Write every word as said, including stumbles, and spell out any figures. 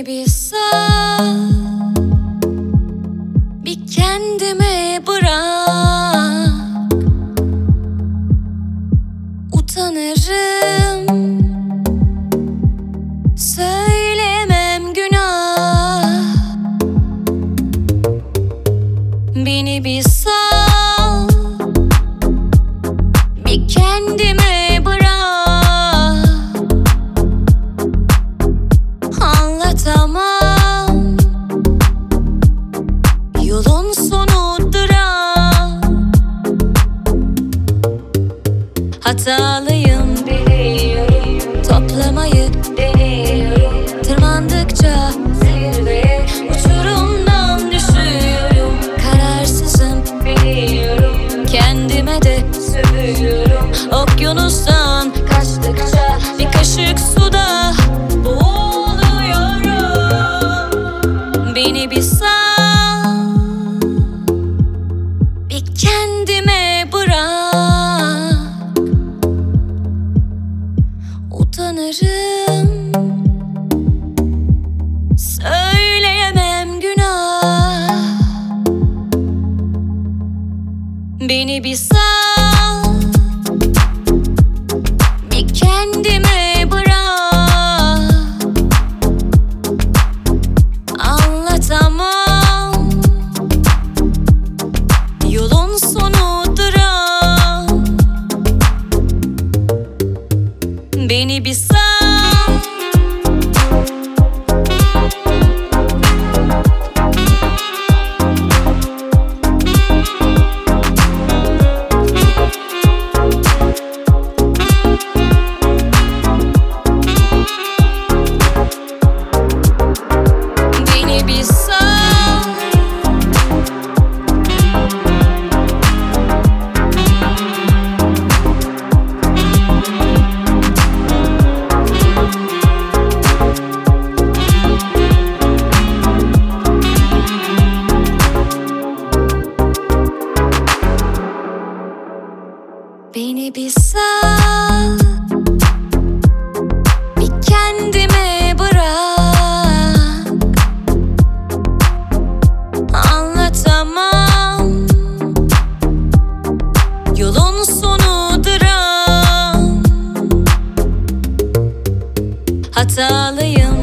bir sal, bir kendime bırak. Utanırım, söylemem günah. Beni bir sal, bir kendime bırak. Anlatamam, yolun sonudur ah. Hatalıyım biliyorum, toplamayı deniyorum. Tırmandıkça zirveye, uçurumdan düşüyorum. Kararsızım biliyorum, kendime de sövüyorum. Okyanustan kaçtıkça bir kaşık suda boğuluyorum. Beni bir sal, bir kendime bırak. Utanırım, söyleyemem günah. Beni bir sal, bir kendime bırak. Anlatamam, yolun sonudur ah. Beni bir sal. Beni bir sal. Beni bir sal, bir kendime bırak. Anlatamam, yolun sonudur ah. Hatalıyım